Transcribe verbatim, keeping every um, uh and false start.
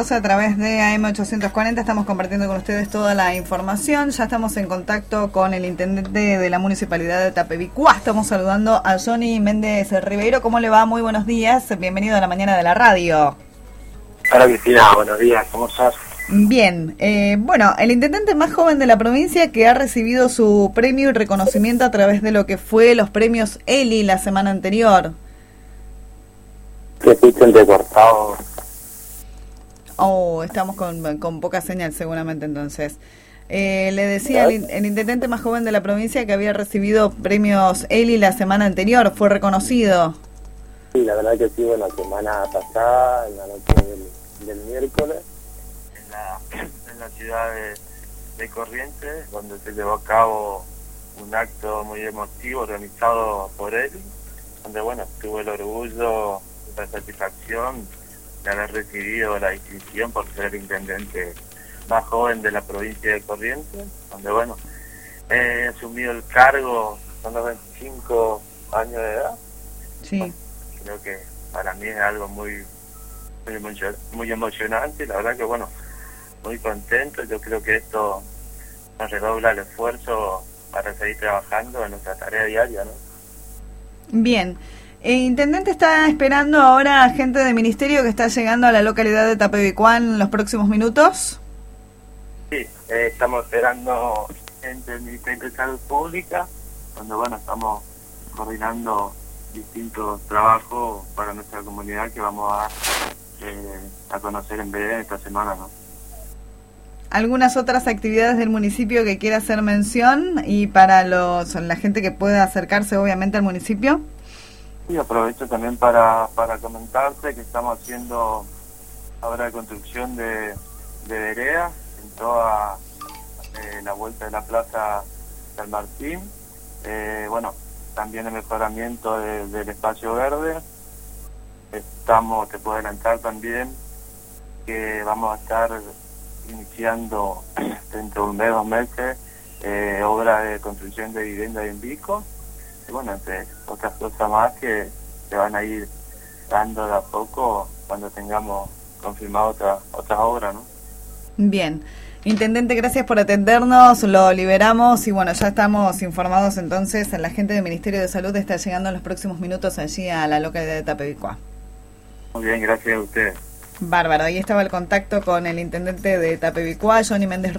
estamos a través de A M ochocientos cuarenta, estamos compartiendo con ustedes toda la información. Ya estamos en contacto con el intendente de la municipalidad de Tapebicuá. Estamos saludando a Johnny Méndez Ribeiro. ¿Cómo le va? Muy buenos días. Bienvenido a la mañana de la radio. Hola Cristina, buenos días. ¿Cómo estás? Bien. Eh, bueno, el intendente más joven de la provincia que ha recibido su premio y reconocimiento a través de lo que fue los premios Eli la semana anterior. ¿Qué escucho entrecortado? Oh, estamos con, con poca señal seguramente entonces. Eh, le decía el, el intendente más joven de la provincia que había recibido premios Eli la semana anterior, fue reconocido. Sí, la verdad que sí, la semana pasada, en la noche del, del miércoles, en la, en la ciudad de, de Corrientes, donde se llevó a cabo un acto muy emotivo organizado por él, donde bueno, tuve el orgullo, la satisfacción de haber recibido la distinción por ser el intendente más joven de la provincia de Corrientes, donde bueno, he asumido el cargo con los veinticinco años de edad. Sí. Bueno, creo que para mí es algo muy, muy, emo- muy emocionante, la verdad que bueno, muy contento. Yo creo que esto nos redobla el esfuerzo para seguir trabajando en nuestra tarea diaria, ¿no? Bien. El intendente está esperando ahora a gente del ministerio que está llegando a la localidad de Tapebicuá en los próximos minutos. Sí, eh, estamos esperando gente del Ministerio de Salud Pública, donde bueno, estamos coordinando distintos trabajos para nuestra comunidad que vamos a, eh, a conocer en breve esta semana, ¿no? Algunas otras actividades del municipio que quiera hacer mención y para los la gente que pueda acercarse obviamente al municipio. Y aprovecho también para, para comentarte que estamos haciendo obra de construcción de, de veredas en toda eh, la vuelta de la Plaza San Martín. Eh, bueno, también el mejoramiento de, del espacio verde. Estamos, te puedo adelantar también que vamos a estar iniciando dentro de un mes, dos meses, eh, obra de construcción de vivienda en Vico. Y bueno, entre otras cosas más que se van a ir dando de a poco cuando tengamos confirmado otra, otras obras, ¿no? Bien. Intendente, gracias por atendernos, lo liberamos y bueno, ya estamos informados entonces, la gente del Ministerio de Salud está llegando en los próximos minutos allí a la localidad de Tapebicuá. Muy bien, gracias a ustedes. Bárbaro, ahí estaba el contacto con el intendente de Tapebicuá, Johnny Méndez